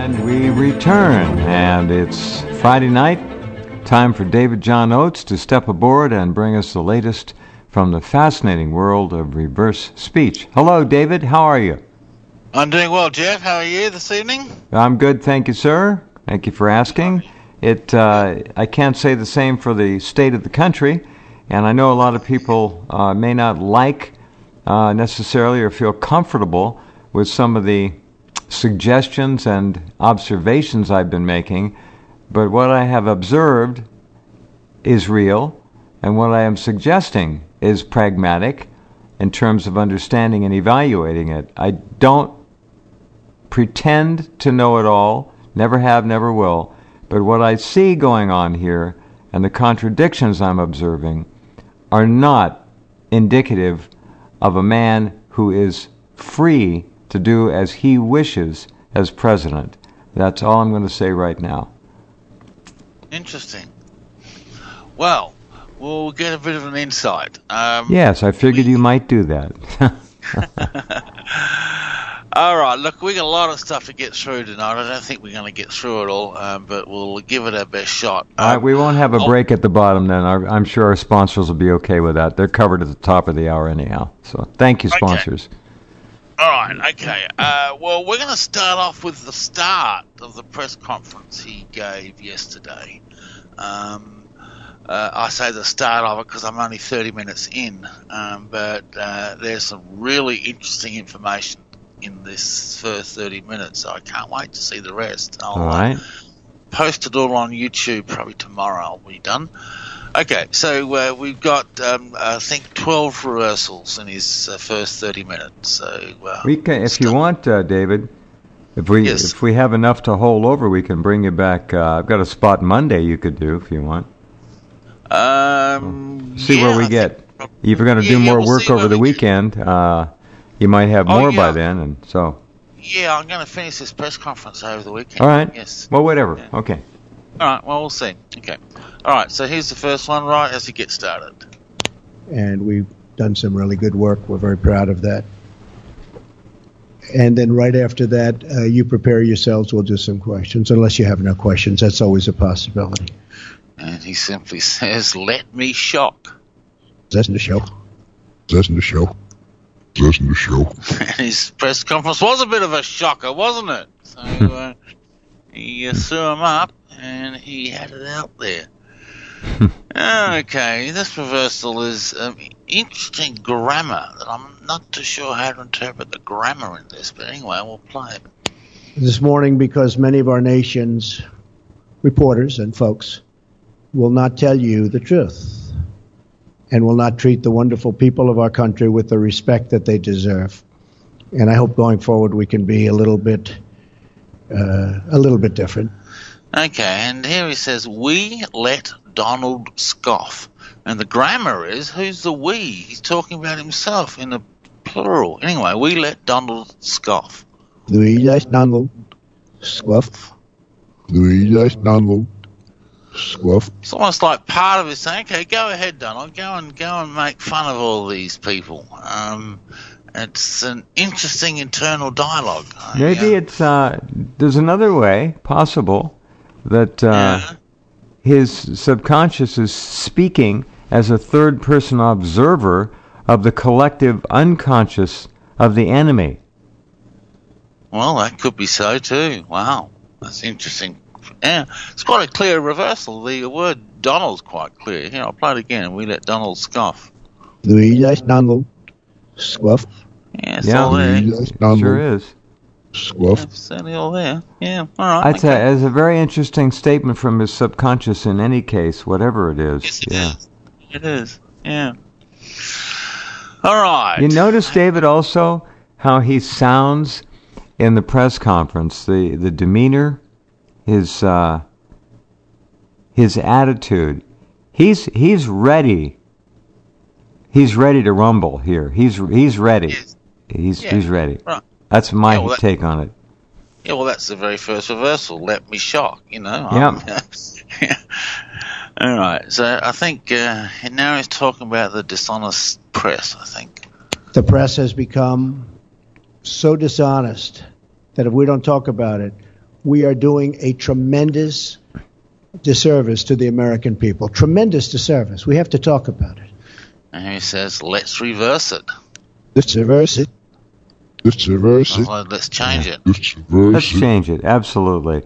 And we return, and it's Friday night. Time for David John Oates to step aboard and bring us the latest from the fascinating world of reverse speech. Hello, David. How are you? I'm doing well, Jeff. How are you this evening? I'm good, thank you, sir. Thank you for asking. I can't say the same for the state of the country, and I know a lot of people may not like necessarily or feel comfortable with some of the suggestions and observations I've been making, but what I have observed is real, and what I am suggesting is pragmatic in terms of understanding and evaluating it. I don't pretend to know it all, never have, never will, but what I see going on here and the contradictions I'm observing are not indicative of a man who is free to do as he wishes as president. That's all I'm going to say right now. Interesting. Well, we'll get a bit of an insight. Yes, I figured you might do that. All right, look, we got a lot of stuff to get through tonight. I don't think we're going to get through it all, but we'll give it our best shot. All right, we won't have a break at the bottom then. I'm sure our sponsors will be okay with that. They're covered at the top of the hour anyhow. So thank you, sponsors. Okay. All right, okay. Well, we're going to start off with the start of the press conference he gave yesterday. I say the start of it because I'm only 30 minutes in, but there's some really interesting information in this first 30 minutes, so I can't wait to see the rest. I'll post it all on YouTube probably tomorrow. I'll be done. Okay, so we've got, I think, 12 rehearsals in his first 30 minutes. So we can, if you want, David, if we have enough to hold over, we can bring you back. I've got a spot Monday you could do if you want. See where we get. If you're going to do more work over the weekend, you might have more by then, and so. Yeah, I'm going to finish this press conference over the weekend. All right. Yes. Well, whatever. Yeah. Okay. All right, well, we'll see. Okay. All right, so here's the first one, right, as he gets started. And we've done some really good work. We're very proud of that. And then right after that, you prepare yourselves. We'll do some questions, unless you have no questions. That's always a possibility. And he simply says, "Let me shock." That's in the show. And his press conference was a bit of a shocker, wasn't it? So he threw him up. And he had it out there. Okay, this reversal is interesting grammar that I'm not too sure how to interpret the grammar in this, but anyway, we'll play it. This morning, because many of our nation's reporters and folks will not tell you the truth and will not treat the wonderful people of our country with the respect that they deserve. And I hope going forward we can be a little bit different. Okay, and here he says, "We let Donald scoff." And the grammar is, who's the we? He's talking about himself in the plural. Anyway, we let Donald scoff. We let Donald scoff. It's almost like part of it saying, okay, go ahead, Donald, go and make fun of all these people. It's an interesting internal dialogue. Maybe it's, there's another way possible that his subconscious is speaking as a third-person observer of the collective unconscious of the enemy. Well, that could be so too. Wow, that's interesting. Yeah, it's quite a clear reversal. The word Donald's quite clear. Here, I'll play it again. We let Donald scoff. We let Donald scoff. Yeah, it's all there. Sure is. It's certainly all there. Yeah, all right. It's a very interesting statement from his subconscious in any case, whatever it is. Yes, it is. Yeah. All right. You notice, David, also how he sounds in the press conference, the demeanor, his attitude. He's ready. He's ready to rumble here. He's ready. Yes. He's ready. Right. That's my take on it. Yeah, well, that's the very first reversal. Let me shock, you know. Yeah. All right. So I think now he's talking about the dishonest press, I think. The press has become so dishonest that if we don't talk about it, we are doing a tremendous disservice to the American people. Tremendous disservice. We have to talk about it. And he says, let's reverse it. Let's reverse it. Let's reverse it. Well, let's change it. Let's change it. Absolutely.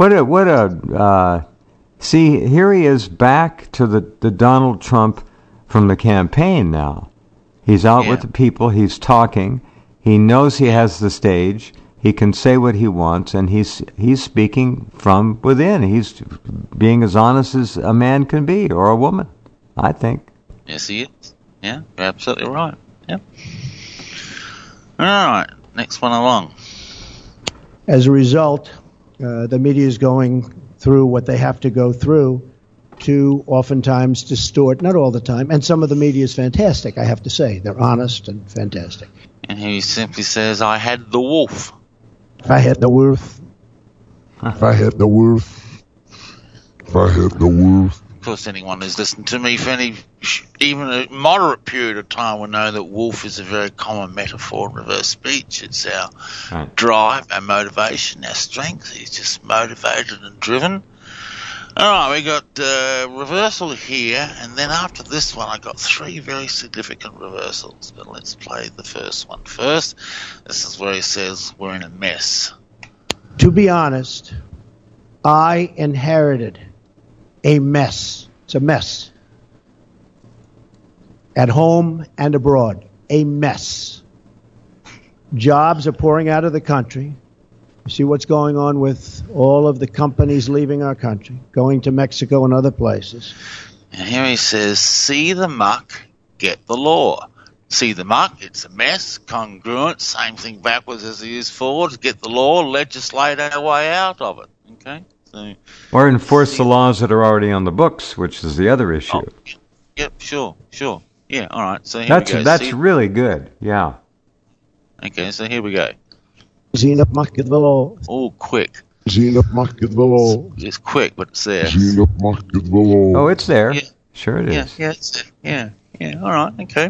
See, here he is back to the Donald Trump from the campaign now. He's out with the people. He's talking. He knows he has the stage. He can say what he wants, and he's speaking from within. He's being as honest as a man can be, or a woman, I think. Yes, he is. Yeah, you're absolutely right. Yeah. All right, next one along. As a result, the media is going through what they have to go through to oftentimes distort, not all the time, and some of the media is fantastic, I have to say. They're honest and fantastic. And he simply says, I had the wolf. If I had the wolf. If I had the wolf. If I had the wolf. Of course, anyone who's listened to me for even a moderate period of time will know that wolf is a very common metaphor in reverse speech. It's our drive, our motivation, our strength. He's just motivated and driven. All right, we got reversal here, and then after this one, I got 3 very significant reversals. But let's play the first one first. This is where he says, we're in a mess. To be honest, I inherited a mess. It's a mess. At home and abroad. A mess. Jobs are pouring out of the country. You see what's going on with all of the companies leaving our country, going to Mexico and other places. And here he says, see the muck, get the law. See the muck, it's a mess, congruent, same thing backwards as it is forwards. Get the law, legislate our way out of it. Okay? So, or enforce the laws that are already on the books, which is the other issue. Yep, sure. Yeah, all right. So here we go. That's really good, yeah. Okay, so here we go. Oh, quick. It's quick, but it's there. Oh, it's there. Yeah. Sure it is. Yeah, it's there. Yeah, all right, okay.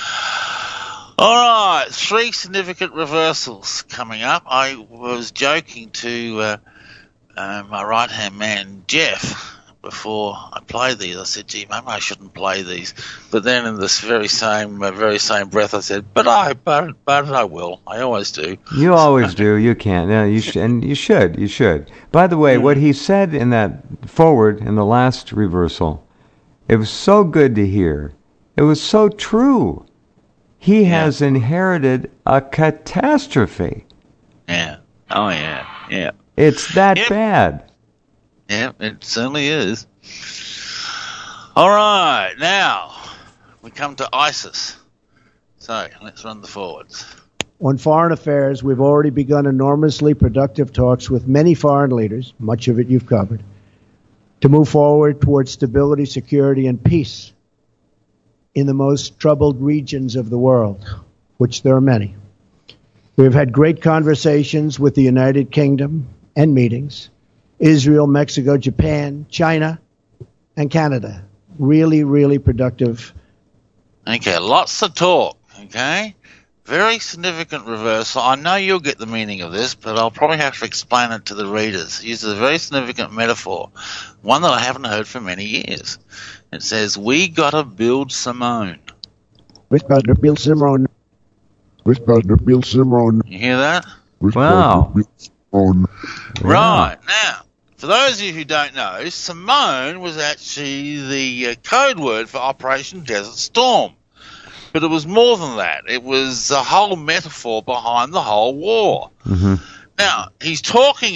All right, 3 significant reversals coming up. I was joking to my right-hand man, Jeff, before I played these. I said, gee, maybe I shouldn't play these. But then in this very same breath, I said, but I will. I always do. You always do. You can. Yeah, you should. You should. By the way, what he said in that forward in the last reversal, it was so good to hear. It was so true. He has inherited a catastrophe. Yeah. Oh, yeah. Yeah. It's that bad. Yeah, it certainly is. All right, now we come to ISIS. So let's run the forwards. On foreign affairs, we've already begun enormously productive talks with many foreign leaders, much of it you've covered, to move forward towards stability, security, and peace in the most troubled regions of the world, which there are many. We've had great conversations with the United Kingdom and meetings. Israel, Mexico, Japan, China, and Canada. Really, really productive. Okay, lots to talk, okay? Very significant reversal. I know you'll get the meaning of this, but I'll probably have to explain it to the readers. It uses a very significant metaphor, one that I haven't heard for many years. It says, we gotta build Simone. We gotta build Simone. We gotta build Simone. You hear that? Wow. Right, now, for those of you who don't know, Simone was actually the code word for Operation Desert Storm. But it was more than that. It was a whole metaphor behind the whole war. Mm-hmm. Now, he's talking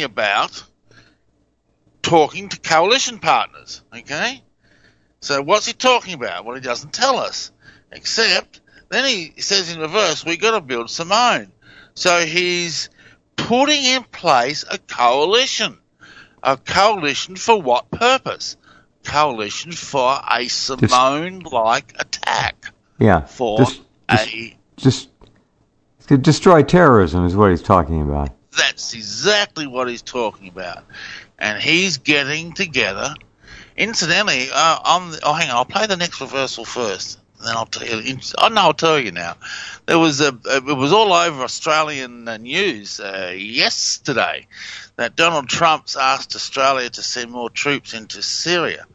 to coalition partners, okay? So what's he talking about? Well, he doesn't tell us. Except, then he says in reverse, we got to build Simone. So he's putting in place a coalition. A coalition for what purpose? Coalition for a Simone-like attack. Yeah. Just to destroy terrorism is what he's talking about. That's exactly what he's talking about. And he's getting together. Incidentally, hang on, I'll play the next reversal first. then I'll tell you. I'll tell you now. It was all over Australian news yesterday that Donald Trump's asked Australia to send more troops into Syria.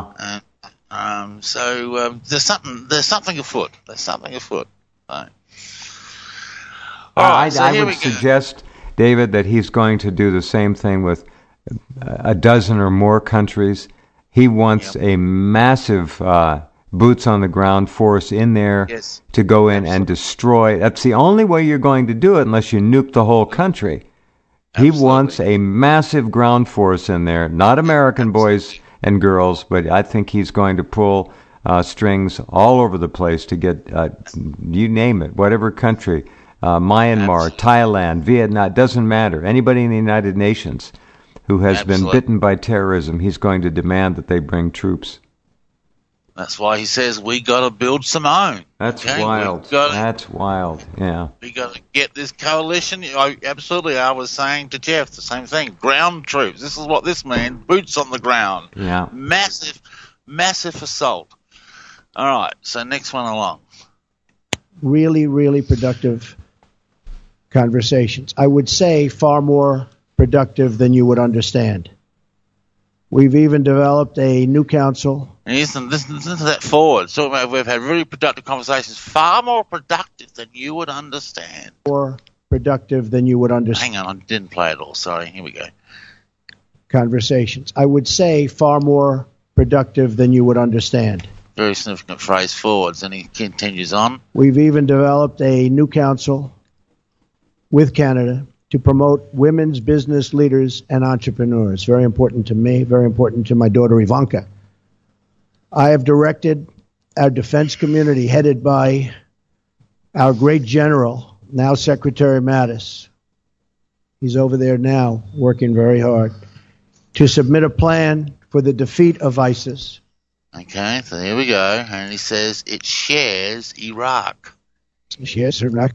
So there's something afoot. There's something afoot. Right. I would suggest, David, that he's going to do the same thing with a dozen or more countries. He wants a massive boots on the ground force in there to go in and destroy. That's the only way you're going to do it unless you nuke the whole country. He wants a massive ground force in there, not American boys and girls, but I think he's going to pull strings all over the place to get, you name it, whatever country, Myanmar, Thailand, Vietnam, it doesn't matter. Anybody in the United Nations who has been bitten by terrorism, he's going to demand that they bring troops. That's why he says we got to build some own. That's wild. That's wild. Yeah. We got to get this coalition. Absolutely. I was saying to Jeff the same thing. Ground troops. This is what this means. Boots on the ground. Yeah. Massive assault. All right. So next one along. Really, really productive conversations. I would say far more productive than you would understand. We've even developed a new council. And listen to that forward. So we've had really productive conversations, far more productive than you would understand. More productive than you would understand. Hang on, I didn't play it all. Sorry, here we go. Conversations. I would say far more productive than you would understand. Very significant phrase, forwards, and he continues on. We've even developed a new council with Canada to promote women's business leaders and entrepreneurs. Very important to me, very important to my daughter Ivanka. I have directed our defense community, headed by our great general, now Secretary Mattis. He's over there now, working very hard, to submit a plan for the defeat of ISIS. Okay, so here we go. And he says it shares Iraq. Yes, Iraq.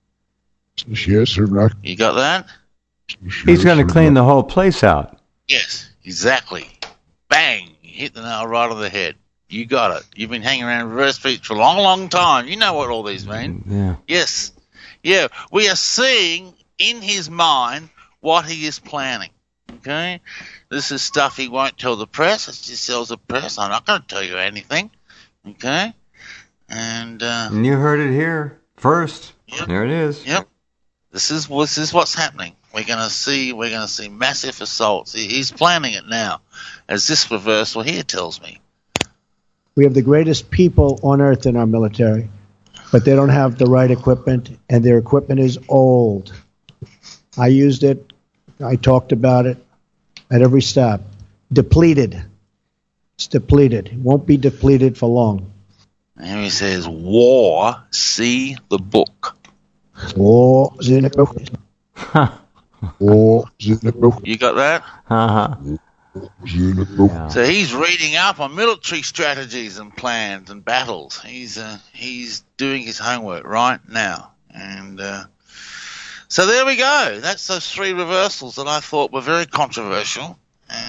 Yes, Iraq. You got that? He's going to clean the whole place out. Yes, exactly. Bang! You hit the nail right on the head. You got it. You've been hanging around reverse speech for a long, long time. You know what all these mean. Yeah. Yes. Yeah, we are seeing in his mind what he is planning. Okay? This is stuff he won't tell the press. It just tells the press. I'm not going to tell you anything. Okay? And you heard it here first. Yep. There it is. Yep. This is what's happening. We're going to see massive assaults. He's planning it now, as this reversal here tells me. We have the greatest people on earth in our military, but they don't have the right equipment, and their equipment is old. I used it. I talked about it at every stop. Depleted. It's depleted. It won't be depleted for long. And he says, war, see the book. War, see the book. War, see the book. You got that? Uh-huh. Yeah. So he's reading up on military strategies and plans and battles. He's doing his homework right now. And so there we go. That's those three reversals that I thought were very controversial,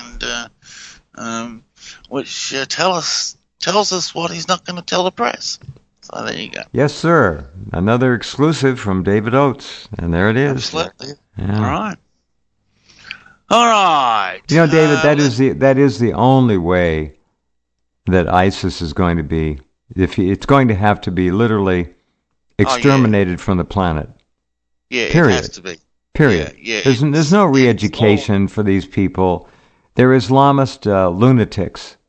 and which tells us what he's not going to tell the press. So there you go. Yes, sir. Another exclusive from David Oates, and there it is. Absolutely. Yeah. All right. You know, David, that is the only way that ISIS is going to be. It's going to have to be literally exterminated from the planet. Yeah, period. It has to be. Period. Yeah, there's no re-education for these people. They're Islamist lunatics.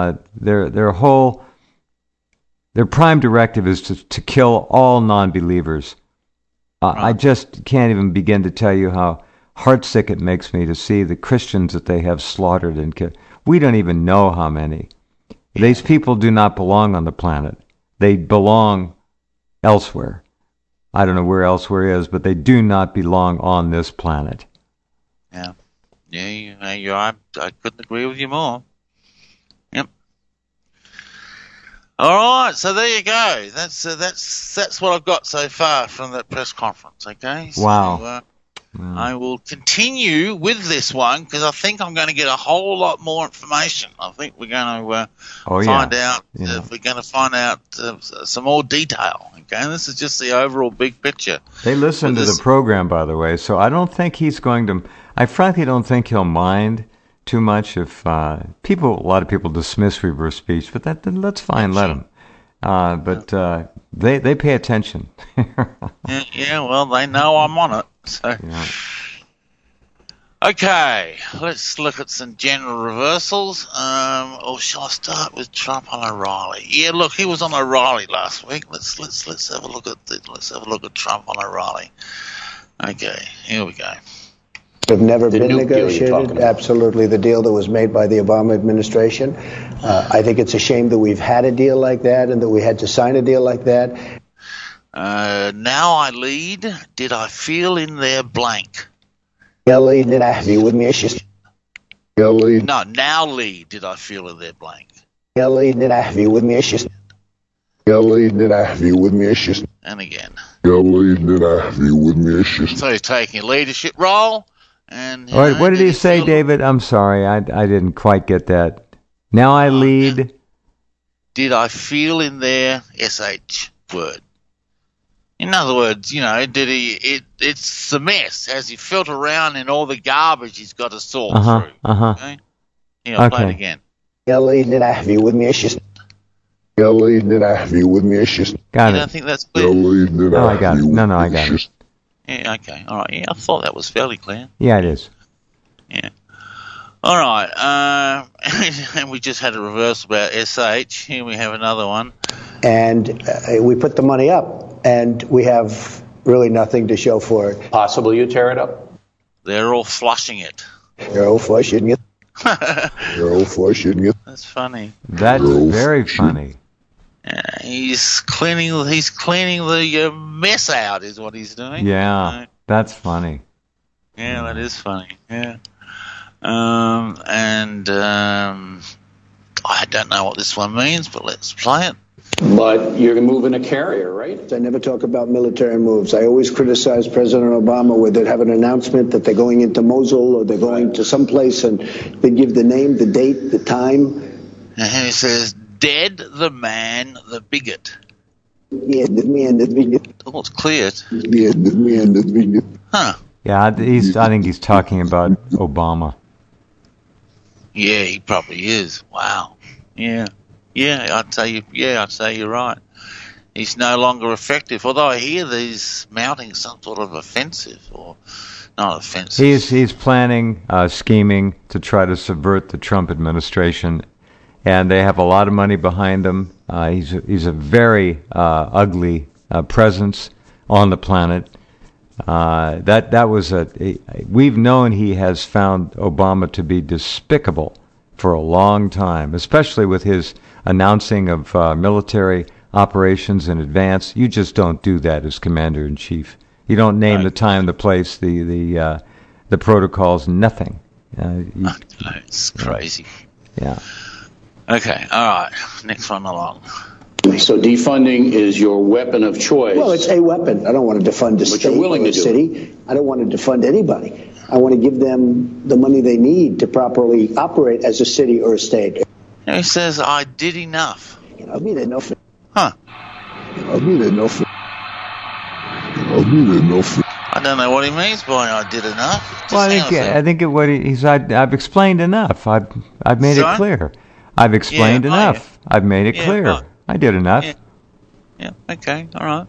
Their prime directive is to kill all non-believers. I just can't even begin to tell you how heartsick it makes me to see the Christians that they have slaughtered and killed. We don't even know how many. These people do not belong on the planet. They belong elsewhere. I don't know where elsewhere is, but they do not belong on this planet. Yeah. I couldn't agree with you more. Yep. All right, so there you go. That's what I've got so far from that press conference. Okay. Wow. I will continue with this one because I think I'm going to get a whole lot more information. I think we're going to find out if we're going to find out some more detail. Okay, and this is just the overall big picture. They listen to the program, by the way, so I don't think he's going to. I frankly don't think he'll mind too much if a lot of people dismiss reverse speech, but that's fine. Let them. But they pay attention. yeah, well, they know I'm on it. So. Yeah. Okay, let's look at some general reversals. Or shall I start with Trump on O'Reilly? Yeah, look, he was on O'Reilly last week. Let's have a look at Trump on O'Reilly. Okay, here we go. Have never been negotiated. Absolutely, the deal that was made by the Obama administration. I think it's a shame that we've had a deal like that and that we had to sign a deal like that. Now I lead. Did I feel in there blank? Ellie, did I have you with me? Ellie. No, now lead. Did I feel in there blank? Ellie, did I have you with me? Ellie, did I have you with me? And again. Ellie, did I have you with me? So he's taking a leadership role. And all right, what did he say, David? I'm sorry, I didn't quite get that. Now I lead. Did I feel in there SH word? In other words, did he? It's the mess. Has he felt around in all the garbage he's got to sort through? Okay. Yeah, I'll play it again. Ellie, did I have you with me? Ellie, did I have you with me? Got it. I don't think that's clear. Ellie, did I got it. No, I got it. Yeah, okay. All right. Yeah, I thought that was fairly clear. Yeah, it is. Yeah. All right. And we just had a reversal about SH. Here we have another one. And we put the money up, and we have really nothing to show for it. Possible you tear it up? They're all flushing it. They're all flushing it. They're all flushing it. That's funny. That's very funny. He's cleaning the mess out is what he's doing. Yeah, that's funny. Yeah, that is funny. Yeah. I don't know what this one means, but let's play it. But you're moving a carrier, right? I never talk about military moves. I always criticize President Obama where they'd have an announcement that they're going into Mosul or they're going to someplace and they give the name, the date, the time. And he says, dead the man, the bigot. Yeah, the man, the bigot. Oh, it's cleared. Yeah, the man, the bigot. Huh. Yeah, I think he's talking about Obama. Yeah, he probably is. Wow. Yeah. Yeah, I'd say you're right. He's no longer effective. Although I hear he's mounting some sort of offensive, or not offensive. He's planning, scheming to try to subvert the Trump administration, and they have a lot of money behind him. He's a very ugly presence on the planet. We've known he has found Obama to be despicable for a long time, especially with his announcing of military operations in advance. You just don't do that as commander-in-chief. You don't name the time, the place, the protocols, nothing. It's crazy. Yeah. Okay, all right. Next one along. So defunding is your weapon of choice. Well, it's a weapon. I don't want to defund the state or the city. I don't want to defund anybody. I want to give them the money they need to properly operate as a city or a state. He says, I did enough. I did enough. Huh. I did enough. I did enough. I don't know what he means by I did enough. Well, I think what he's I've explained enough. I've made it clear. I've explained enough. I've made it clear. I did enough. Yeah. Okay. All right.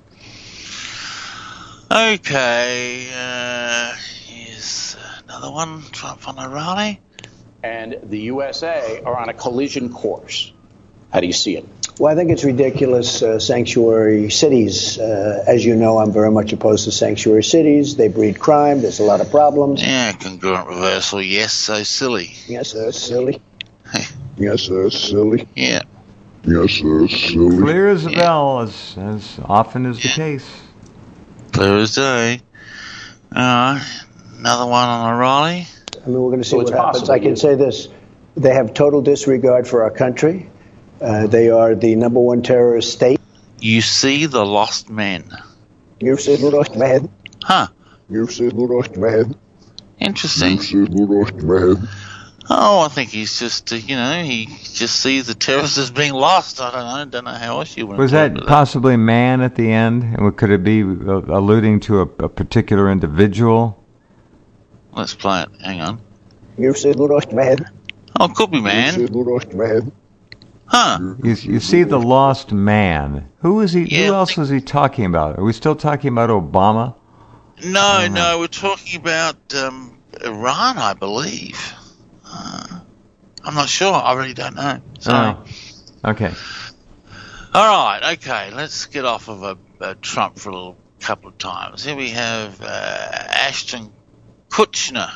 Okay. Here's another one. Trump on O'Reilly. And the USA are on a collision course. How do you see it? Well, I think it's ridiculous. Sanctuary cities, as you know, I'm very much opposed to sanctuary cities. They breed crime. There's a lot of problems. Yeah, congruent reversal. Yes, so silly. Yes, sir, silly. Yes, sir, silly. Yeah. Yes, sir, silly. Clear as a bell, as often is the case. Clear as day. Another one on O'Reilly. I mean, we're going to see what happens. I can say this. They have total disregard for our country. They are the number one terrorist state. You see the lost men. You see the lost men? Huh. You said the right man. Interesting. You said the right man. Oh, I think he's just, he just sees the terrorists as being lost. I don't know how else you would. Was that possibly man at the end? And could it be alluding to a particular individual? Let's play it. Hang on. You said the right man. Oh, it could be man. You said the right man. Huh. You see the lost man. Who is he? Yeah, who else was he talking about? Are we still talking about Obama? No, we're talking about Iran, I believe. I'm not sure. I really don't know. Sorry. Oh, okay. All right. Okay. Let's get off of Trump for a couple of times. Here we have Ashton Kutcher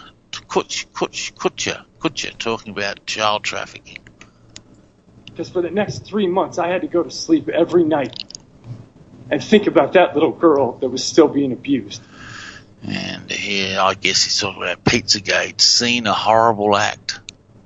talking about child trafficking. Because for the next 3 months, I had to go to sleep every night and think about that little girl that was still being abused. And here, I guess he's talking about Pizzagate, seen a horrible act.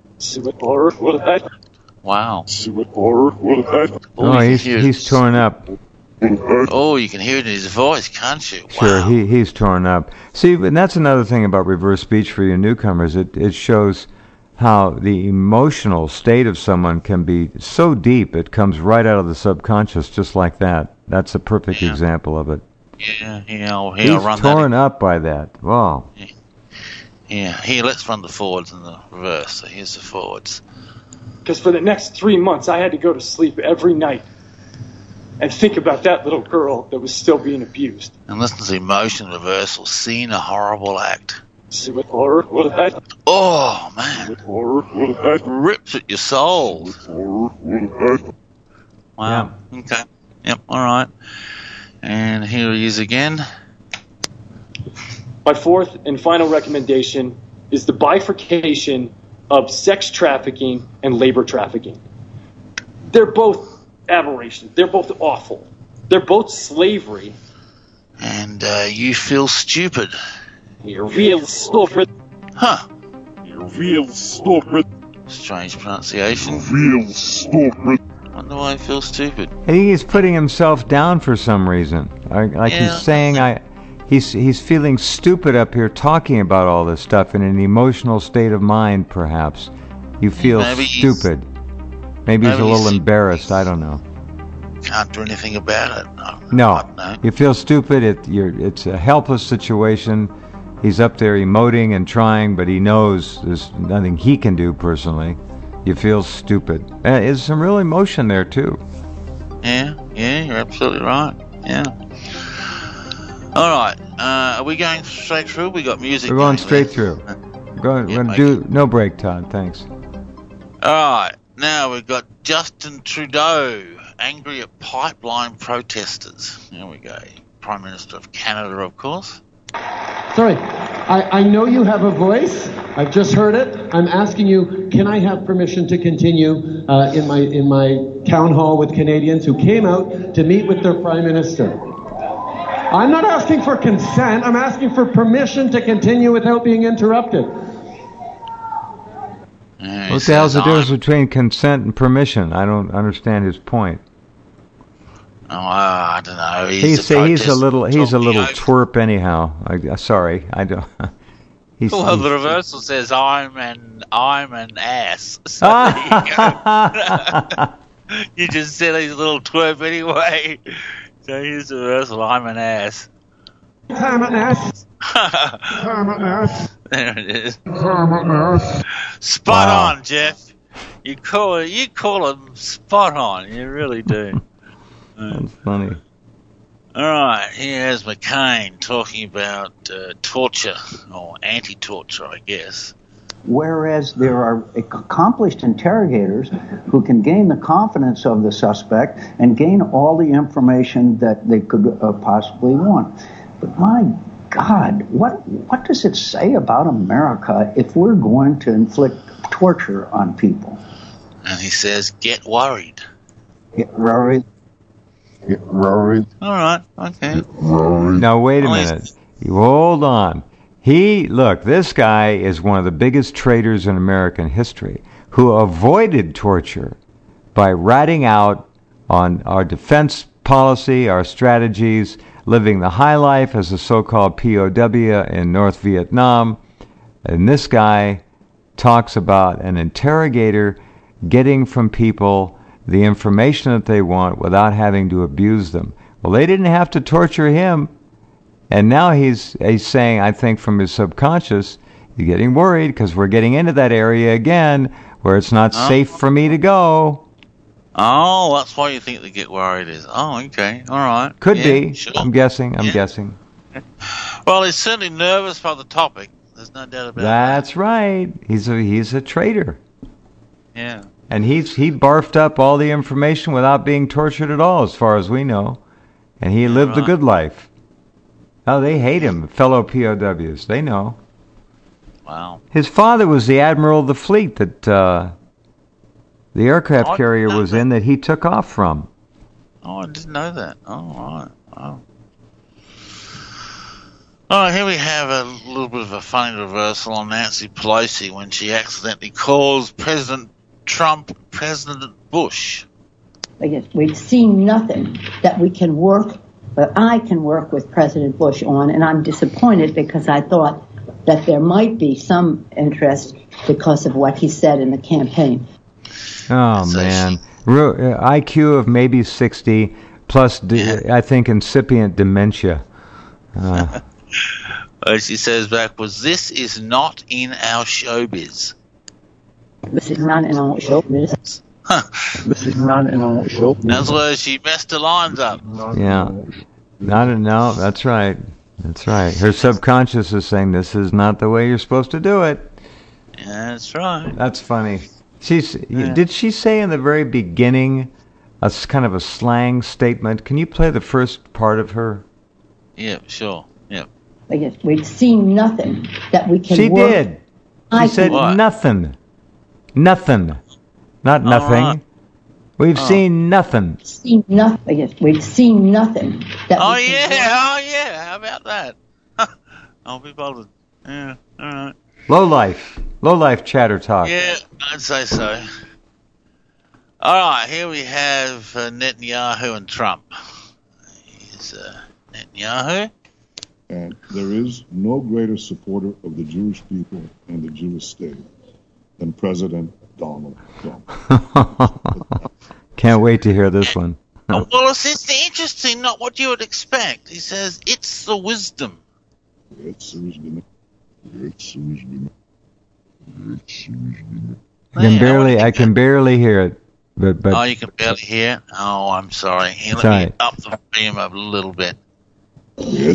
Wow. Oh, he's torn up. Oh, you can hear it in his voice, can't you? Wow. Sure, he's torn up. See, and that's another thing about reverse speech for you newcomers. It shows how the emotional state of someone can be so deep, it comes right out of the subconscious just like that. That's a perfect example of it. Yeah, he'll he's run torn up by that. Wow. Yeah, here, let's run the forwards and the reverse. So here's the forwards. Because for the next 3 months, I had to go to sleep every night and think about that little girl that was still being abused. And listen to the emotion reversal, seen a horrible act. Oh, man. Rips at your soul. Wow. Yeah. Okay. Yep, all right. And here he is again. My fourth and final recommendation is the bifurcation of sex trafficking and labor trafficking. They're both aberrations. They're both awful. They're both slavery. And you feel stupid. You're real stupid. Huh. You're real stupid. Strange pronunciation. Real stupid. Wonder why I feel stupid. I think he's putting himself down for some reason. He's saying, he's feeling stupid up here talking about all this stuff in an emotional state of mind, perhaps. You feel stupid. Maybe he's a little embarrassed. I don't know. Can't do anything about it. No. You feel stupid. It's a helpless situation. He's up there emoting and trying, but he knows there's nothing he can do personally. You feel stupid. There's some real emotion there, too. Yeah, you're absolutely right. Yeah. All right. Are we going straight through? We got music. We're going straight through. We're going to do no break, Todd. Thanks. All right. Now we've got Justin Trudeau angry at pipeline protesters. There we go. Prime Minister of Canada, of course. Sorry, I know you have a voice. I've just heard it. I'm asking you, can I have permission to continue in my town hall with Canadians who came out to meet with their Prime Minister? I'm not asking for consent. I'm asking for permission to continue without being interrupted. What the hell's the difference between consent and permission? I don't understand his point. Oh, I don't know. He's a little twerp anyhow. Sorry, I don't. Well, the reversal says I'm an ass. So there you go. You just said he's a little twerp anyway. So here's the reversal. I'm an ass. I'm an ass. I'm an ass. There it is. I'm an ass. Spot on, Jeff. You call him spot on. You really do. That's funny. All right, here's McCain talking about torture, or anti-torture, I guess. Whereas there are accomplished interrogators who can gain the confidence of the suspect and gain all the information that they could possibly want. But my God, what does it say about America if we're going to inflict torture on people? And he says, get worried. Get worried. Get worried. All right, okay. Get worried. Now, wait a minute. Hold on. This guy is one of the biggest traitors in American history who avoided torture by ratting out on our defense policy, our strategies, living the high life as a so-called POW in North Vietnam. And this guy talks about an interrogator getting from people the information that they want without having to abuse them. Well, they didn't have to torture him. And now he's saying, I think from his subconscious, he's getting worried because we're getting into that area again where it's not safe for me to go. Oh, that's why you think they get worried is. Oh, okay. All right. Could yeah, be. Sure. I'm guessing. Guessing. Well, he's certainly nervous by the topic. There's no doubt about That's right. He's a traitor. Yeah. And he barfed up all the information without being tortured at all, as far as we know. And he lived the good life. Oh, they hate him, fellow POWs. They know. Wow. His father was the admiral of the fleet that the aircraft carrier was in that he took off from. Oh, I didn't know that. Oh, all right. Oh. Oh, here we have a little bit of a funny reversal on Nancy Pelosi when she accidentally calls President Trump President Bush. We've seen nothing that we can work, that I can work with President Bush on, and I'm disappointed because I thought that there might be some interest because of what he said in the campaign. Oh, man. IQ of maybe 60, plus, I think, incipient dementia. She says back, this is not in our showbiz. This is not in our showbiz. This is not in our showbiz. That's where she messed the lines up. Yeah. No, that's right. That's right. Her subconscious is saying, this is not the way you're supposed to do it. Yeah, that's right. That's funny. Did she say in the very beginning a kind of a slang statement? Can you play the first part of her? Yeah, sure. Yeah. We've seen nothing that we can work. She did. She said nothing. Nothing. Not nothing. Right. We've seen nothing. Seen nothing. We've seen nothing. That Oh, yeah. How about that? I'll be bothered. Yeah, all right. Low life chatter talk. Yeah, I'd say so. All right, here we have Netanyahu and Trump. Here's Netanyahu. And there is no greater supporter of the Jewish people and the Jewish state than President Donald Trump. Can't wait to hear this one. Well, it's interesting, not what you would expect. He says, it's the wisdom. I can barely hear it. But oh, you can barely hear it? Oh, I'm sorry. Let me up the volume a little bit. You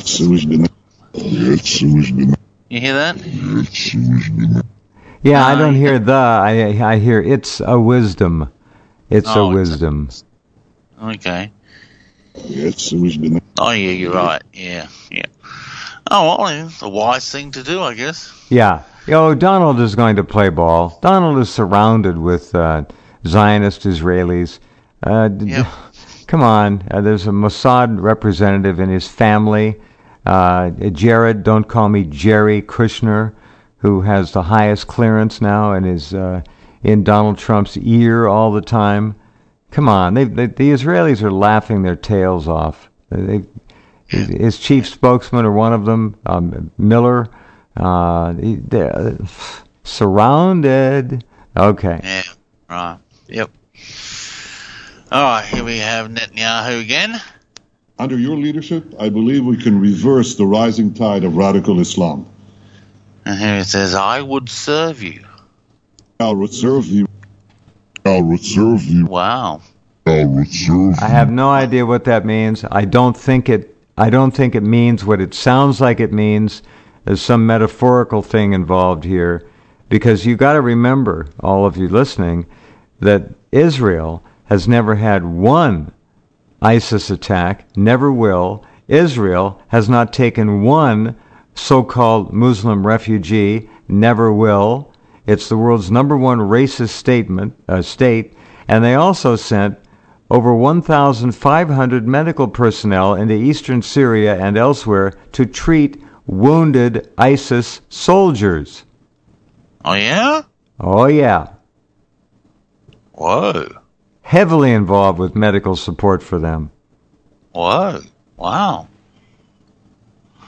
hear that? Yeah, I don't hear the. I hear it's a wisdom. It's a wisdom. Okay. Oh, yeah, you're right. Yeah. Oh, well, it's a wise thing to do, I guess. Yeah. Donald is going to play ball. Donald is surrounded with Zionist Israelis. Come on. There's a Mossad representative in his family. Jared, don't call me Jerry Kushner, who has the highest clearance now and is in Donald Trump's ear all the time. Come on. The Israelis are laughing their tails off. His chief spokesman, or one of them, Miller, they're surrounded. Okay. Yeah, right. Yep. All right, here we have Netanyahu again. Under your leadership, I believe we can reverse the rising tide of radical Islam. And here it says, I would serve you. I'll serve you. Wow. I have no idea what that means. I don't think it means what it sounds like it means. There's some metaphorical thing involved here, because you got to remember, all of you listening, that Israel has never had one ISIS attack, never will. Israel has not taken one so-called Muslim refugee, never will. It's the world's number one racist state, and they also sent over 1,500 medical personnel into eastern Syria and elsewhere to treat wounded ISIS soldiers. Oh, yeah? Oh, yeah. Whoa. Heavily involved with medical support for them. Whoa. Wow.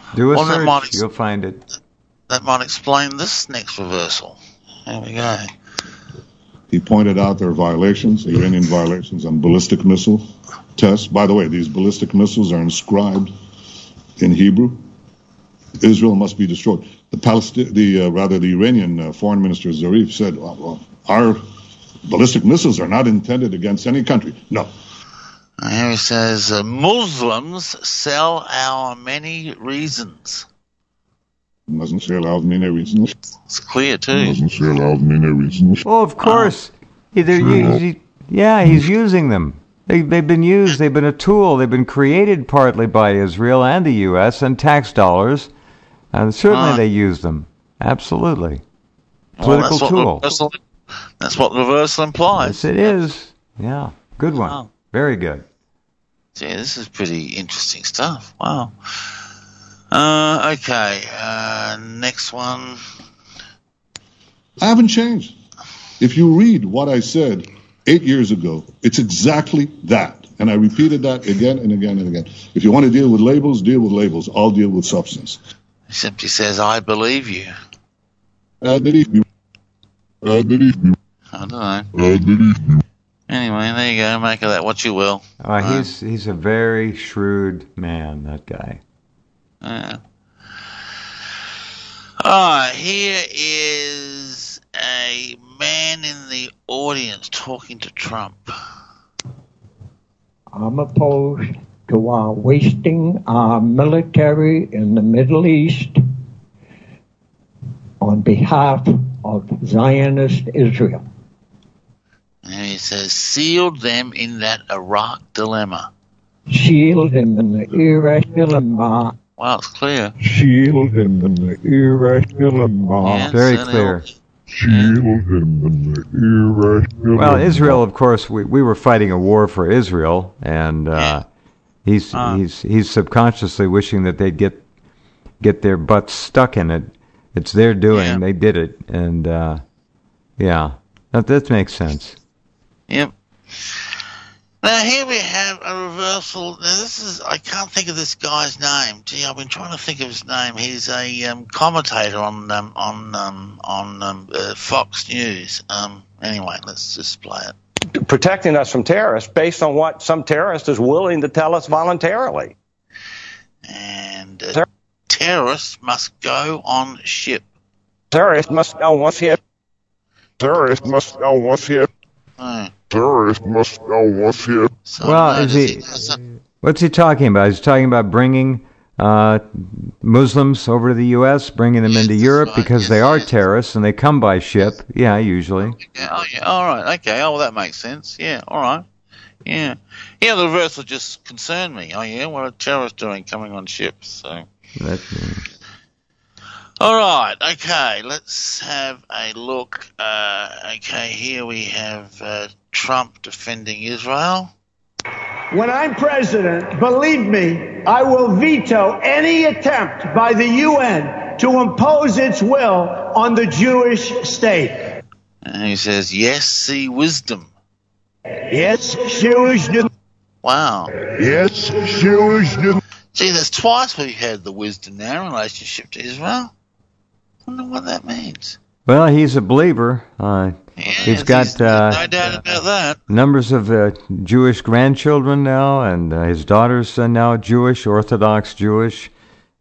Do a search, you'll find it. That might explain this next reversal. There we go. He pointed out there are violations, Iranian violations on ballistic missile tests. By the way, these ballistic missiles are inscribed in Hebrew. Israel must be destroyed. The Iranian Foreign Minister Zarif said, well, our ballistic missiles are not intended against any country. No. Here he says, Muslims sell our many reasons. Doesn't say allowed many reasons. It's clear too. Doesn't say allowed many reasons. Well, of course. He's using them. They've been used. They've been a tool. They've been created partly by Israel and the U.S. and tax dollars. And certainly they use them. Absolutely. Political tool. That's what the reversal implies. Yes, it is. Yeah. Good one. Wow. Very good. Yeah, this is pretty interesting stuff. Wow. Okay. Next one. I haven't changed. If you read what I said 8 years ago, it's exactly that. And I repeated that again and again and again. If you want to deal with labels, deal with labels. I'll deal with substance. He simply says, I believe you. I believe you. I believe you. I don't know. I believe you. Anyway, there you go. Make of that what you will. He's a very shrewd man, that guy. Here is a man in the audience talking to Trump. I'm opposed to wasting our military in the Middle East on behalf of Zionist Israel. And he says, sealed them in that Iraq dilemma. Sealed them in the Iraq dilemma. Wow, it's clear. Sealed them in the Iraq dilemma. Yeah, very clear. Sealed them in the Iraq dilemma. Well, Israel, of course, we were fighting a war for Israel, and he's subconsciously wishing that they'd get their butts stuck in it. It's their doing. Yeah. They did it, and that makes sense. Yep. Now here we have a reversal. Now I can't think of this guy's name. Gee, I've been trying to think of his name. He's a commentator on Fox News. Anyway, let's just play it. Protecting us from terrorists based on what some terrorist is willing to tell us voluntarily. And terrorists must go on ship. Terrorists must go on ship. Terrorists must go on ship. Terrorists must go on ship. What's he talking about? He's talking about bringing Muslims over to the U.S., bringing them into Europe because they are terrorists and they come by ship. Yeah, usually. Yeah, all right. Okay. Oh, well, that makes sense. Yeah, all right. Yeah. Yeah, the reversal just concerned me. Oh, yeah, what are terrorists doing coming on ships? So. All right, okay, let's have a look. Here we have Trump defending Israel. When I'm president, believe me, I will veto any attempt by the UN to impose its will on the Jewish state. And he says, yes, see wisdom. Yes, see wisdom. Wow. Yes, see wisdom. See, there's twice we've had the wisdom now in relationship to Israel. I wonder what that means. Well, he's a believer. He's got no doubt about that. Numbers of Jewish grandchildren now, and his daughter's now Jewish, Orthodox Jewish.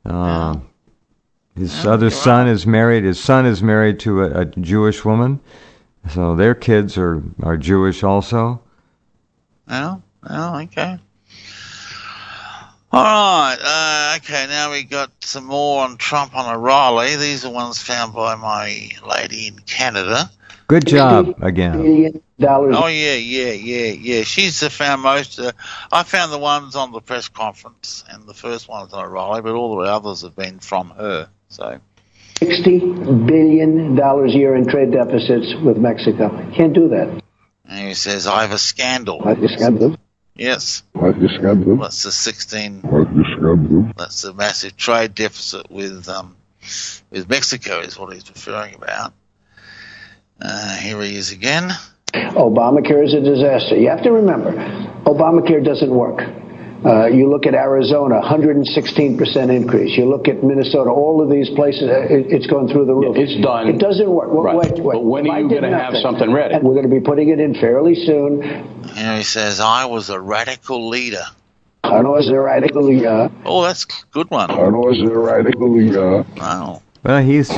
His son is married. His son is married to a Jewish woman, so their kids are Jewish also. Oh, okay. All right, okay, now we got some more on Trump on O'Reilly. These are ones found by my lady in Canada. Good job again. Oh, yeah. She's found most. I found the ones on the press conference, and the first one was on O'Reilly, but all the others have been from her. So, $60 billion a year in trade deficits with Mexico. Can't do that. And he says, I have a scandal. Yes. That's the 16. That's the massive trade deficit with Mexico is what he's referring about. Here he is again. Obamacare is a disaster. You have to remember, Obamacare doesn't work. You look at Arizona, 116% increase. You look at Minnesota, all of these places, it's going through the roof. It's done. It doesn't work. Right. Wait. But when are you going to have something ready? And we're going to be putting it in fairly soon. He says, I was a radical leader. I was a radical leader. Oh, that's a good one. I was a radical leader. Wow. Well, he's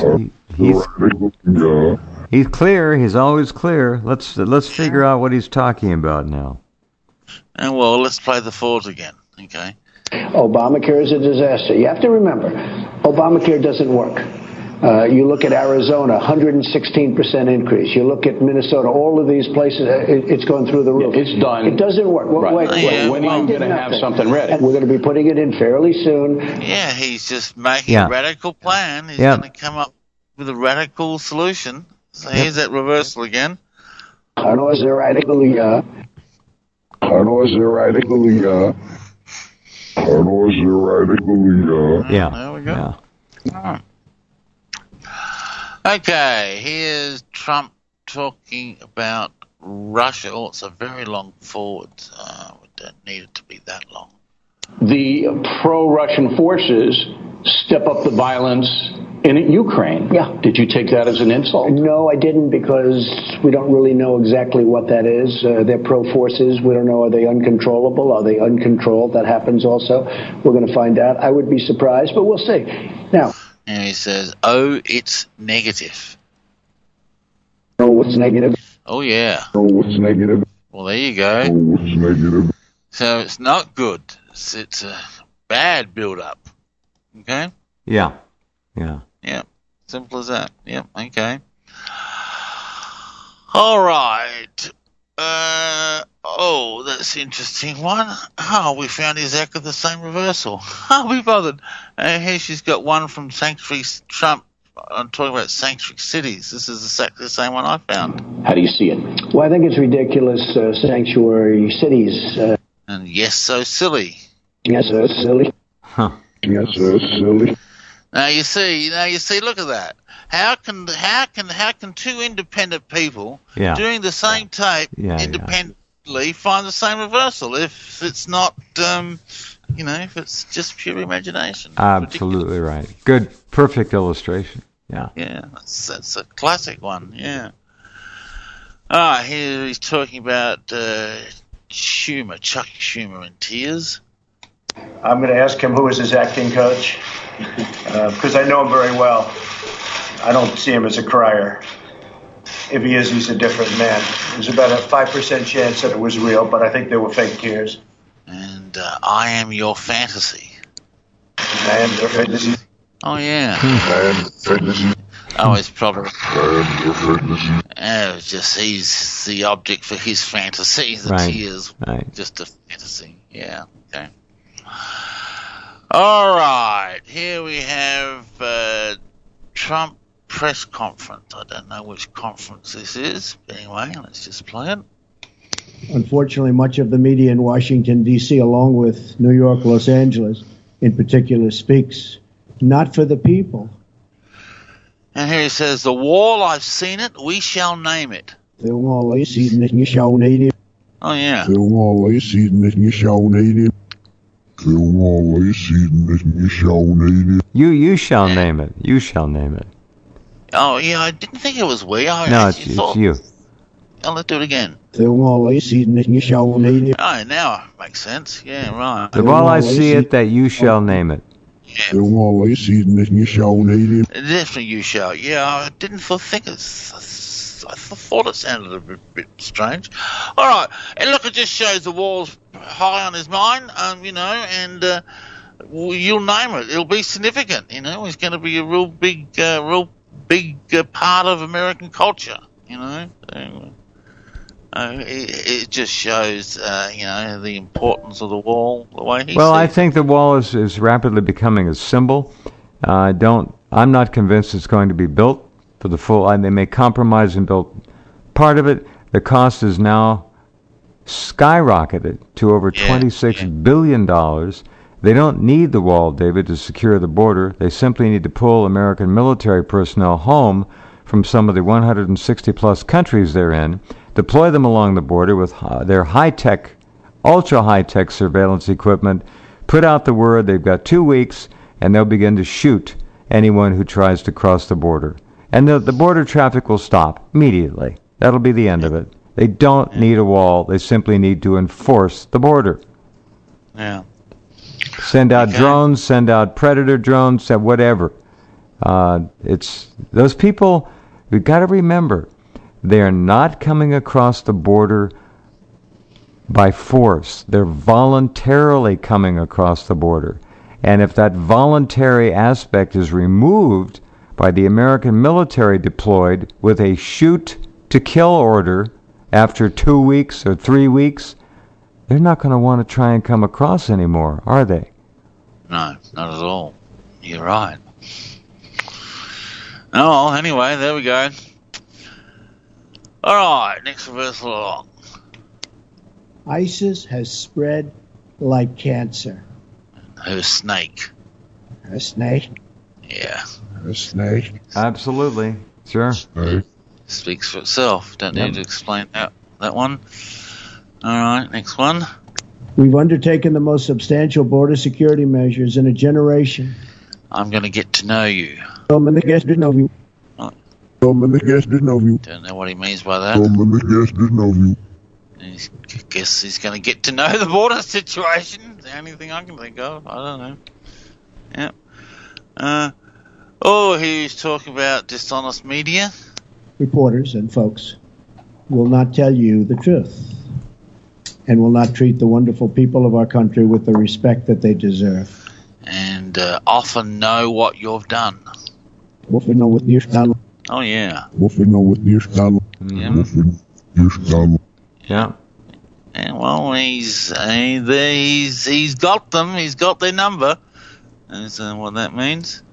clear. He's always clear. Let's figure out what he's talking about now. And well, let's play the Fords again. Okay. Obamacare is a disaster. You have to remember, Obamacare doesn't work. You look at Arizona, 116% increase. You look at Minnesota, all of these places, it's going through the roof. It's done. It doesn't work. Right. Wait. When are you going to have something ready? And we're going to be putting it in fairly soon. Yeah, he's just making a radical plan. He's going to come up with a radical solution. So here's that reversal again. I was a radical leader. I was a radical leader. I was a radical leader. Yeah. There we go. Yeah. Okay, here's Trump talking about Russia. Oh, it's a very long forward. We don't need it to be that long. The pro-Russian forces step up the violence in Ukraine. Yeah. Did you take that as an insult? No, I didn't, because we don't really know exactly what that is. They're pro-forces. We don't know, are they uncontrollable? Are they uncontrolled? That happens also. We're going to find out. I would be surprised, but we'll see. Now. And he says, oh, it's negative. Oh, it's negative? Oh, yeah. Oh, it's negative. Well, there you go. Oh, it's negative. So it's not good. It's a bad build-up. Okay? Yeah. Yeah. Yeah. Simple as that. Yep. Okay. All right. Oh, that's an interesting one. Oh, we found exactly the same reversal. I'll be bothered. Here she's got one from Sanctuary Trump. I'm talking about sanctuary cities. This is exactly the same one I found. How do you see it? Well, I think it's ridiculous. Sanctuary cities. And yes, so silly. Yes, so silly. Huh. Yes, so silly. Now you see. Look at that. How can two independent people doing the same tape independently find the same reversal if it's not, if it's just pure imagination? Absolutely right. Good, perfect illustration. Yeah. Yeah, that's a classic one. Yeah. All right, here he's talking about Chuck Schumer in tears. I'm going to ask him who is his acting coach, because I know him very well. I don't see him as a crier. If he is, he's a different man. There's about a 5% chance that it was real, but I think they were fake tears. And I am your fantasy. I am your fantasy. Oh, yeah. I am fantasy. Oh, it's probably... I am your fantasy. It's just he's the object for his fantasy. The tears, just a fantasy. Yeah, okay. All right, here we have Trump press conference. I don't know which conference this is, but anyway, let's just play it. Unfortunately, much of the media in Washington, D.C., along with New York, Los Angeles, in particular, speaks not for the people. And here he says, the wall, I've seen it, we shall name it. The wall, I see it, you shall name it. Oh, yeah. The wall, I see it, you shall name it. The wall, I see it, you shall name it. You shall name it. You shall name it. Oh, yeah, I didn't think it was we. No, it's you. Oh, let's do it again. The wall, I see it, you shall name it. Oh, now it makes sense. Yeah, right. The wall, I see it, that you shall name it. Yeah. The wall, I see it, you shall name it. Definitely you shall. Yeah, I didn't think it... I thought it sounded a bit strange. All right, and look, it just shows the wall's high on his mind, and you'll name it. It'll be significant, It's going to be a real big part of American culture, It just shows, the importance of the wall, the way he sees it. Well, I think the wall is rapidly becoming a symbol. I'm not convinced it's going to be built for the full. They may compromise and build part of it. The cost is now skyrocketed to over $26 billion. They don't need the wall, David, to secure the border. They simply need to pull American military personnel home from some of the 160-plus countries they're in, deploy them along the border with their high-tech ultra high-tech surveillance equipment, put out the word they've got 2 weeks, and they'll begin to shoot anyone who tries to cross the border. And the border traffic will stop immediately. That'll be the end of it. They don't need a wall. They simply need to enforce the border. Yeah. Send out drones, send out predator drones, whatever. It's those people, we've got to remember, they're not coming across the border by force. They're voluntarily coming across the border. And if that voluntary aspect is removed by the American military deployed with a shoot-to-kill order after 2 weeks or 3 weeks, they're not going to want to try and come across anymore, are they? No, not at all. You're right. Oh, anyway, there we go. All right, next reversal along. ISIS has spread like cancer. Her snake. Her snake? Yeah. Her snake. Absolutely. Sure. Snake. Speaks for itself. Don't need to explain that one. All right, next one. We've undertaken the most substantial border security measures in a generation. I'm going to get to know you. Don't know what he means by that. I guess he's going to get to know the border situation. The only thing I can think of. I don't know. Yeah. He's talking about dishonest media. Reporters and folks will not tell you the truth and will not treat the wonderful people of our country with the respect that they deserve. And often know what you've done. Oh, yeah. Yeah. And well, he's got them. He's got their number. That's what that means.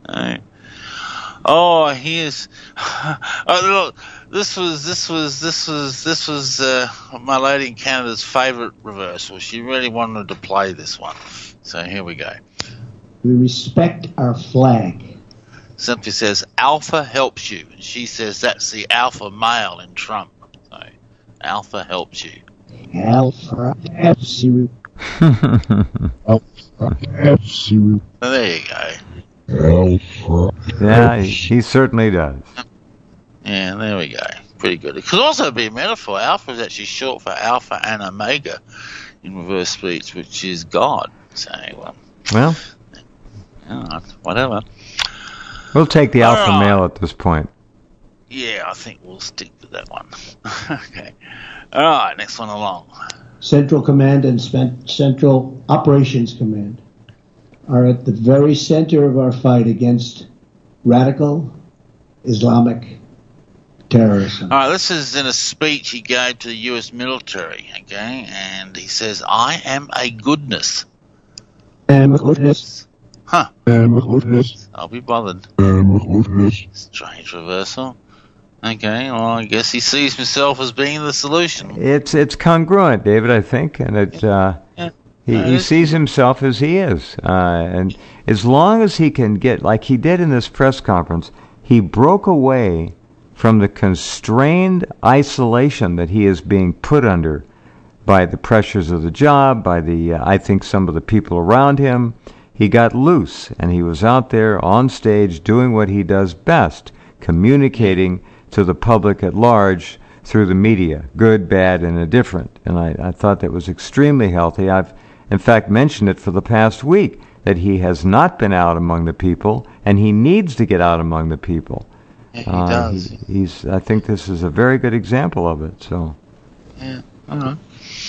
Here's. Look, this was my lady in Canada's favourite reversal. She really wanted to play this one. So here we go. We respect our flag. Simply says, Alpha helps you. And she says that's the alpha male in Trump. So, Alpha helps you. Alpha helps you. Alpha helps you. There you go. Alpha. Yeah, he certainly does. Yeah, there we go. Pretty good. It could also be a metaphor. Alpha is actually short for Alpha and Omega in reverse speech, which is God. So, well, whatever. We'll take the alpha male at this point. Yeah, I think we'll stick with that one. Okay. All right, next one along. Central Command and Central Operations Command are at the very center of our fight against radical Islamic terrorism. All right, this is in a speech he gave to the U.S. military, okay? And he says, I am a goodness. Huh. I'll be bothered. Strange reversal. Okay, well, I guess he sees himself as being the solution. It's congruent, David, I think, and he sees himself as he is. And as long as he can get, like he did in this press conference, he broke away from the constrained isolation that he is being put under by the pressures of the job, by I think some of the people around him. He got loose, and he was out there on stage doing what he does best, communicating to the public at large through the media, good, bad, and indifferent. And I thought that was extremely healthy. I've, in fact, mentioned it for the past week, that he has not been out among the people, and he needs to get out among the people. Yeah, he does. I think this is a very good example of it. So. Yeah, all right.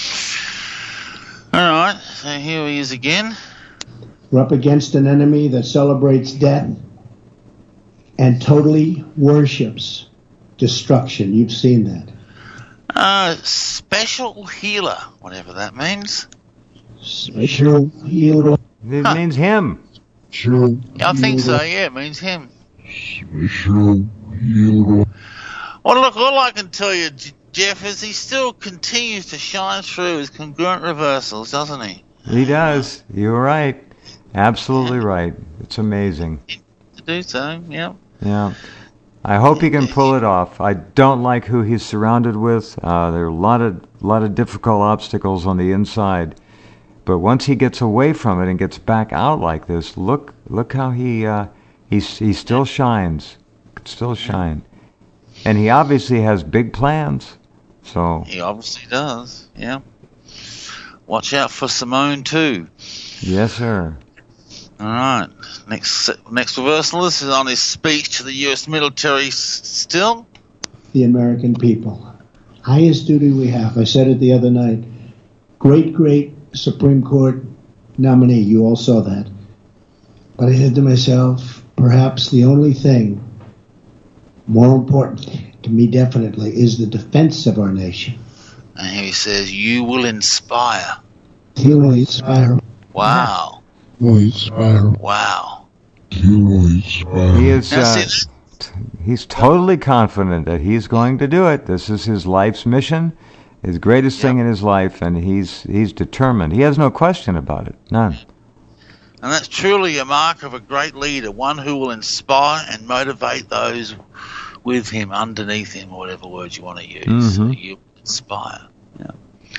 All right, so here he is again. We're up against an enemy that celebrates death and totally worships destruction. You've seen that. Special healer, whatever that means. Special healer. It means him. I think so, yeah, it means him. Special healer. Well, look, all I can tell you, Jeff, is he still continues to shine through his congruent reversals, doesn't he? He does. You're right. Absolutely right. It's amazing. To do so, yeah. Yeah. I hope he can pull it off. I don't like who he's surrounded with. There are a lot of lot of difficult obstacles on the inside. But once he gets away from it and gets back out like this, look how he still shines. Still shine. And he obviously has big plans. So he obviously does, yeah. Watch out for Simone too. Yes, sir. All right. Next reversal. This is on his speech to the U.S. military still. The American people. Highest duty we have. I said it the other night. Great Supreme Court nominee. You all saw that. But I said to myself, perhaps the only thing more important to me definitely is the defense of our nation. And here he says, you will inspire. You will inspire. Wow. You will inspire. Wow. You will inspire. He is, he's totally confident that he's going to do it. This is his life's mission, his greatest thing in his life, and he's determined. He has no question about it. None. And that's truly a mark of a great leader, one who will inspire and motivate those with him, underneath him, or whatever words you want to use. Mm-hmm. You inspire. Yeah.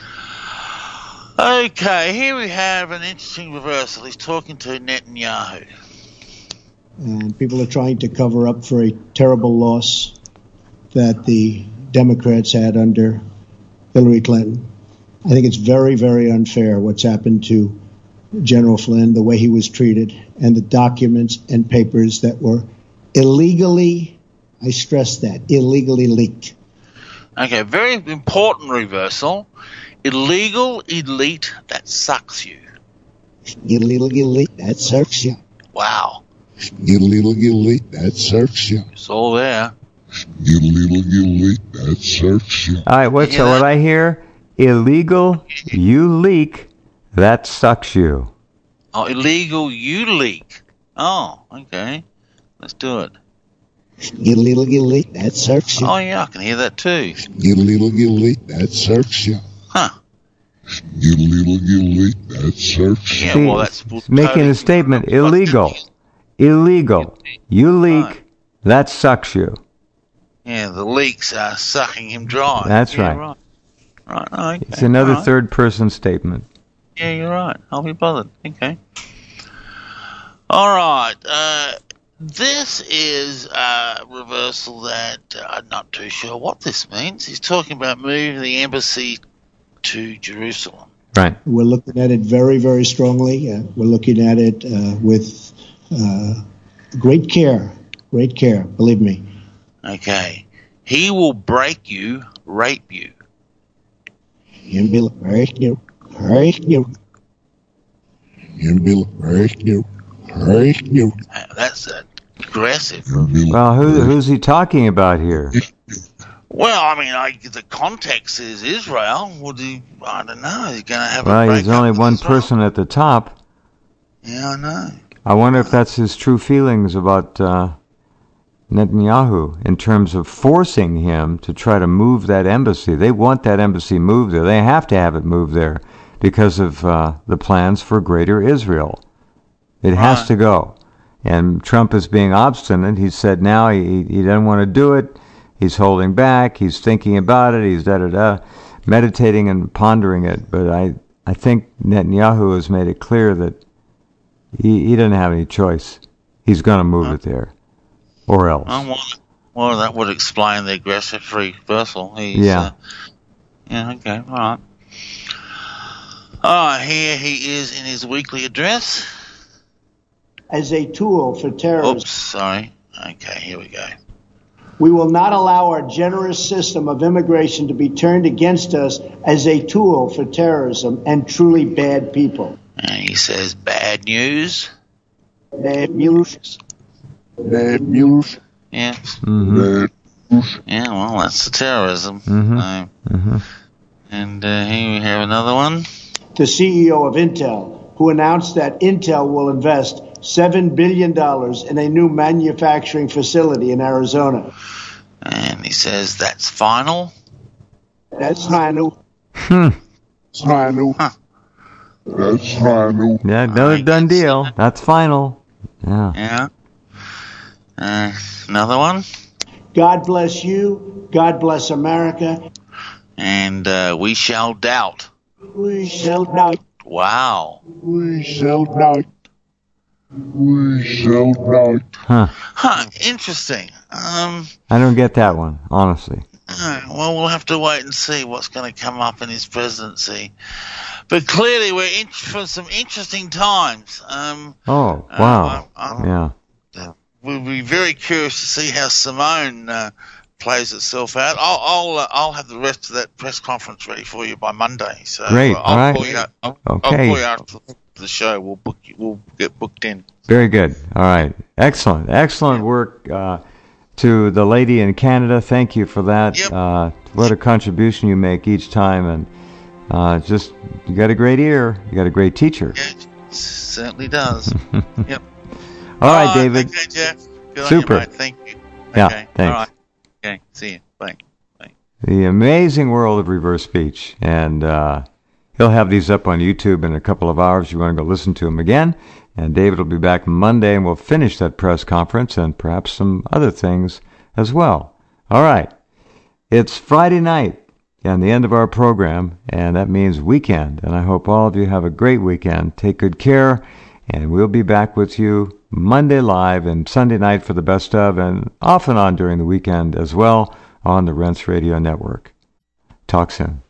Okay, here we have an interesting reversal. He's talking to Netanyahu. And people are trying to cover up for a terrible loss that the Democrats had under Hillary Clinton. I think it's very, very unfair what's happened to General Flynn, the way he was treated, and the documents and papers that were illegally, I stress that, illegally leaked. Okay, very important reversal. Illegal elite that sucks you. Illegal elite that sucks you. Wow. Illegal elite that sucks you. It's all there. Illegal elite that sucks you. All right, what I hear? Illegal, you leak, that sucks you. Oh, illegal, you leak. Oh, okay. Let's do it. Illegal elite that sucks you. Oh, yeah, I can hear that too. Illegal elite that sucks you. Huh. Illegal elite that sucks you. Yeah, well, that's making a statement. Illegal. Illegal. You leak, that sucks you. Yeah, the leaks are sucking him dry. That's yeah, right. Right. Okay. It's another third-person statement. Yeah, you're right. I'll be bothered. Okay. All right. This is a reversal that I'm not too sure what this means. He's talking about moving the embassy to Jerusalem. Right. We're looking at it very, very strongly. We're looking at it with great care, believe me. Okay. He will break you, rape you. He'll be break you, rape you. He'll be break you, rape you. That's aggressive. Well, who's he talking about here? Well, I mean, the context is Israel. I don't know. He's going to have Well, he's only one person at the top. Yeah, I know. I wonder if that's his true feelings about Netanyahu in terms of forcing him to try to move that embassy. They want that embassy moved there. They have to have it moved there because of the plans for Greater Israel. It has to go. And Trump is being obstinate. He said now he doesn't want to do it. He's holding back. He's thinking about it. He's meditating and pondering it. But I think Netanyahu has made it clear that he doesn't have any choice. He's going to move it there, or else. Well, that would explain the aggressive reversal. Yeah. Yeah. Okay. All right. All right. Here he is in his weekly address. As a tool for terrorism. Oops. Sorry. Okay. Here we go. We will not allow our generous system of immigration to be turned against us as a tool for terrorism and truly bad people. And he says, bad news. Bad news. Bad news. Yeah. Mm-hmm. Yeah, well, that's the terrorism. Mm-hmm. And here we have another one. The CEO of Intel, who announced that Intel will invest $7 billion in a new manufacturing facility in Arizona. And he says that's final. That's final. That's final. Huh. That's final. Yeah, another done deal. That's final. Yeah. Yeah. Another one. God bless you. God bless America. And we shall doubt. We shall not. Wow. We shall not. We shall not. Interesting. I don't get that one, honestly. Well, we'll have to wait and see what's going to come up in his presidency. But clearly, we're in for some interesting times. Oh, wow. Yeah. We'll be very curious to see how Simone plays itself out. I'll have the rest of that press conference ready for you by Monday. So great. I'll call you after the show. We'll get booked in. Very good. All right. Excellent work to the lady in Canada. Thank you for that. Yep. What a contribution you make each time, and just you got a great ear. You got a great teacher. Yeah, it certainly does. Yep. All right, David. Okay, Jeff. Good Super. On you, mate. Thank you. Yeah, okay. thanks. All right. Okay, see you. Bye. The amazing world of reverse speech. And he'll have these up on YouTube in a couple of hours. You want to go listen to them again. And David will be back Monday, and we'll finish that press conference and perhaps some other things as well. All right. It's Friday night and the end of our program, and that means weekend. And I hope all of you have a great weekend. Take good care, and we'll be back with you Monday live and Sunday night for the best of, and off and on during the weekend as well on the Rense Radio Network. Talk soon.